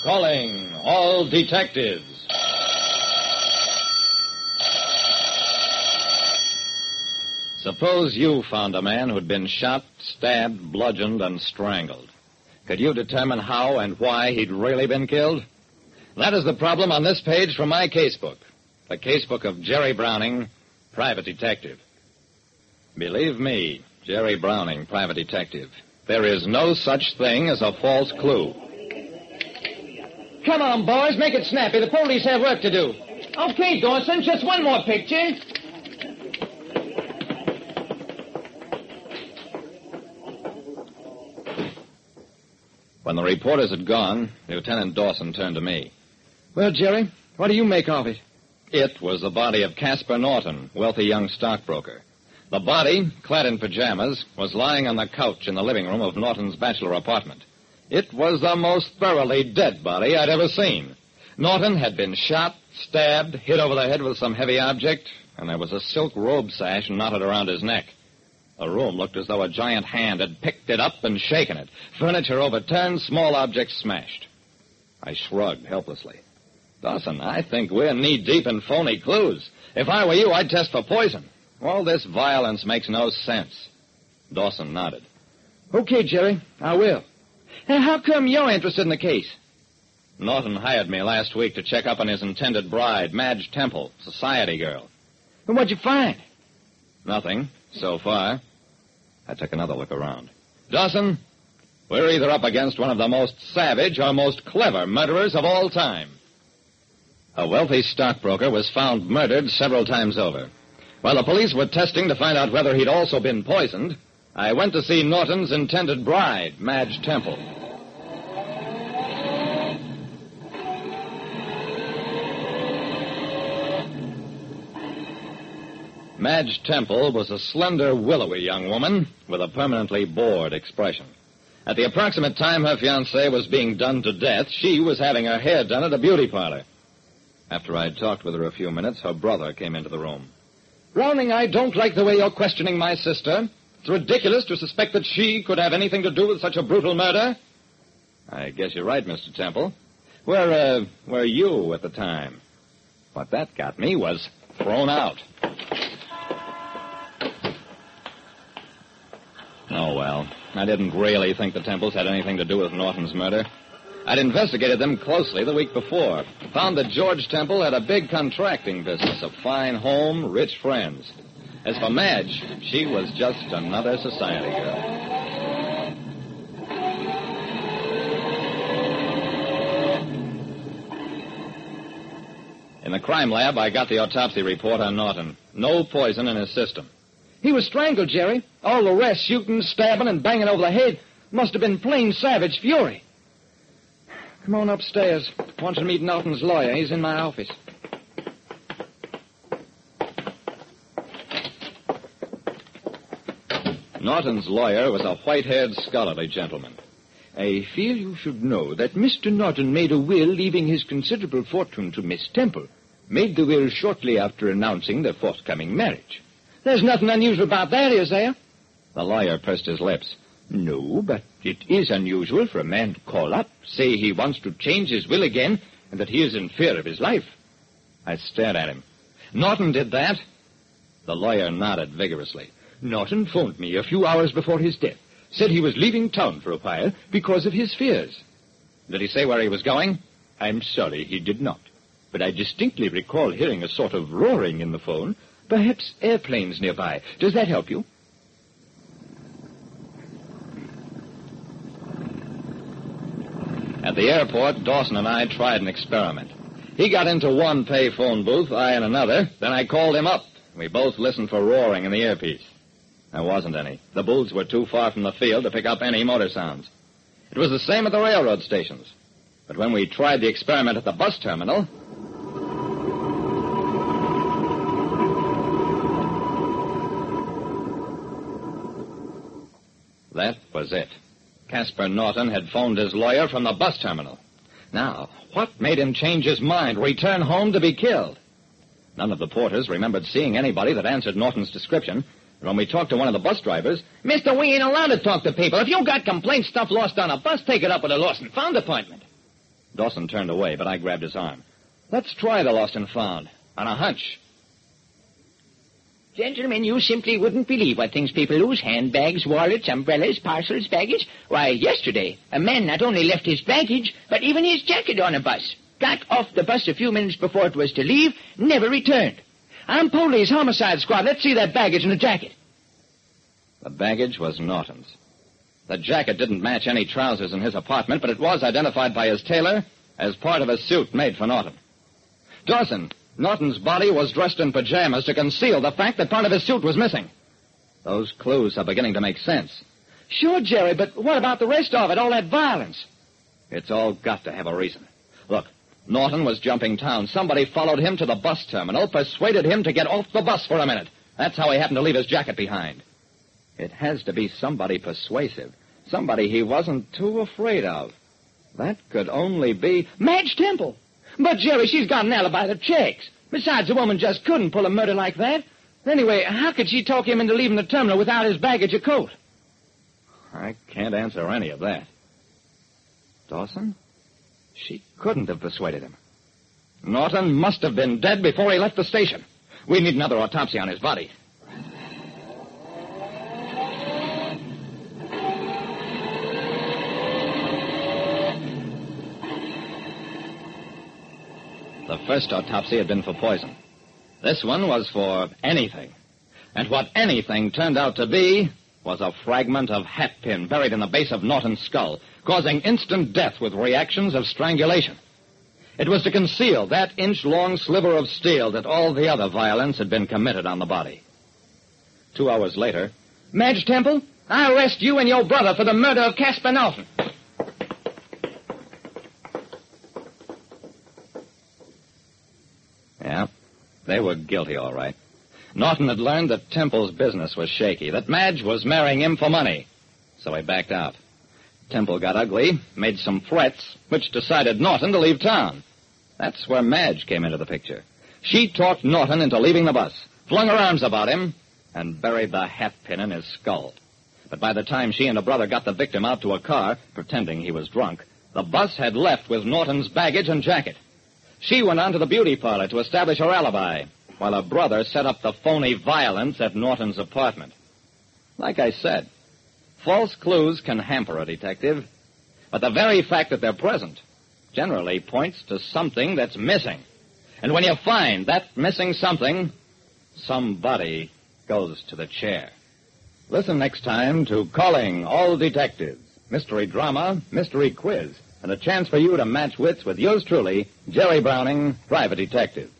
Calling all detectives. Suppose you found a man who'd been shot, stabbed, bludgeoned, and strangled. Could you determine how and why he'd really been killed? That is the problem on this page from my casebook. The casebook of Jerry Browning, private detective. Believe me, Jerry Browning, private detective, there is no such thing as a false clue. Come on, boys, make it snappy. The police have work to do. Okay, Dawson, just one more picture. When the reporters had gone, Lieutenant Dawson turned to me. Well, Jerry, what do you make of it? It was the body of Casper Norton, wealthy young stockbroker. The body, clad in pajamas, was lying on the couch in the living room of Norton's bachelor apartment. It was the most thoroughly dead body I'd ever seen. Norton had been shot, stabbed, hit over the head with some heavy object, and there was a silk robe sash knotted around his neck. The room looked as though a giant hand had picked it up and shaken it. Furniture overturned, small objects smashed. I shrugged helplessly. Dawson, I think we're knee-deep in phony clues. If I were you, I'd test for poison. All this violence makes no sense. Dawson nodded. Okay, Jerry, I will. And how come you're interested in the case? Norton hired me last week to check up on his intended bride, Madge Temple, society girl. And what'd you find? Nothing, so far. I took another look around. Dawson, we're either up against one of the most savage or most clever murderers of all time. A wealthy stockbroker was found murdered several times over. While the police were testing to find out whether he'd also been poisoned, I went to see Norton's intended bride, Madge Temple. Madge Temple was a slender, willowy young woman with a permanently bored expression. At the approximate time her fiancé was being done to death, she was having her hair done at a beauty parlor. After I'd talked with her a few minutes, her brother came into the room. Browning, I don't like the way you're questioning my sister. It's ridiculous to suspect that she could have anything to do with such a brutal murder. I guess you're right, Mr. Temple. Where were you at the time? What that got me was thrown out. Oh, well, I didn't really think the Temples had anything to do with Norton's murder. I'd investigated them closely the week before. Found that George Temple had a big contracting business, a fine home, rich friends. As for Madge, she was just another society girl. In the crime lab, I got the autopsy report on Norton. No poison in his system. He was strangled, Jerry. All the rest, shooting, stabbing, and banging over the head, must have been plain savage fury. Come on upstairs. Want to meet Norton's lawyer. He's in my office. Norton's lawyer was a white-haired, scholarly gentleman. I feel you should know that Mr. Norton made a will leaving his considerable fortune to Miss Temple. Made the will shortly after announcing their forthcoming marriage. There's nothing unusual about that, is there? The lawyer pursed his lips. No, but it is unusual for a man to call up, say he wants to change his will again, and that he is in fear of his life. I stared at him. Norton did that? The lawyer nodded vigorously. Norton phoned me a few hours before his death. Said he was leaving town for a while because of his fears. Did he say where he was going? I'm sorry he did not. But I distinctly recall hearing a sort of roaring in the phone. Perhaps airplanes nearby. Does that help you? At the airport, Dawson and I tried an experiment. He got into one pay phone booth, I in another. Then I called him up. We both listened for roaring in the earpiece. There wasn't any. The booths were too far from the field to pick up any motor sounds. It was the same at the railroad stations. But when we tried the experiment at the bus terminal... that was it. Casper Norton had phoned his lawyer from the bus terminal. Now, what made him change his mind, return home to be killed? None of the porters remembered seeing anybody that answered Norton's description. And when we talked to one of the bus drivers... Mister, we ain't allowed to talk to people. If you got complaints, stuff lost on a bus, take it up with the lost and found department. Dawson turned away, but I grabbed his arm. Let's try the lost and found. On a hunch. Gentlemen, you simply wouldn't believe what things people lose. Handbags, wallets, umbrellas, parcels, baggage. Why, yesterday, a man not only left his baggage, but even his jacket on a bus. Got off the bus a few minutes before it was to leave, never returned. I'm police homicide squad. Let's see that baggage and the jacket. The baggage was Norton's. The jacket didn't match any trousers in his apartment, but it was identified by his tailor as part of a suit made for Norton. Dawson, Norton's body was dressed in pajamas to conceal the fact that part of his suit was missing. Those clues are beginning to make sense. Sure, Jerry, but what about the rest of it, all that violence? It's all got to have a reason. Look, Norton was jumping town. Somebody followed him to the bus terminal, persuaded him to get off the bus for a minute. That's how he happened to leave his jacket behind. It has to be somebody persuasive, somebody he wasn't too afraid of. That could only be Madge Temple. But, Jerry, she's got an alibi that checks. Besides, a woman just couldn't pull a murder like that. Anyway, how could she talk him into leaving the terminal without his baggage or coat? I can't answer any of that. Dawson? She couldn't have persuaded him. Norton must have been dead before he left the station. We need another autopsy on his body. The first autopsy had been for poison. This one was for anything. And what anything turned out to be was a fragment of hatpin buried in the base of Norton's skull, causing instant death with reactions of strangulation. It was to conceal that inch-long sliver of steel that all the other violence had been committed on the body. 2 hours later, Madge Temple, I arrest you and your brother for the murder of Caspar Norton. Yeah, they were guilty, all right. Norton had learned that Temple's business was shaky, that Madge was marrying him for money. So he backed out. Temple got ugly, made some threats, which decided Norton to leave town. That's where Madge came into the picture. She talked Norton into leaving the bus, flung her arms about him, and buried the hatpin in his skull. But by the time she and her brother got the victim out to a car, pretending he was drunk, the bus had left with Norton's baggage and jacket. She went on to the beauty parlor to establish her alibi, while her brother set up the phony violence at Norton's apartment. Like I said, false clues can hamper a detective, but the very fact that they're present generally points to something that's missing. And when you find that missing something, somebody goes to the chair. Listen next time to Calling All Detectives, mystery drama, mystery quiz, and a chance for you to match wits with yours truly, Jerry Browning, private detective.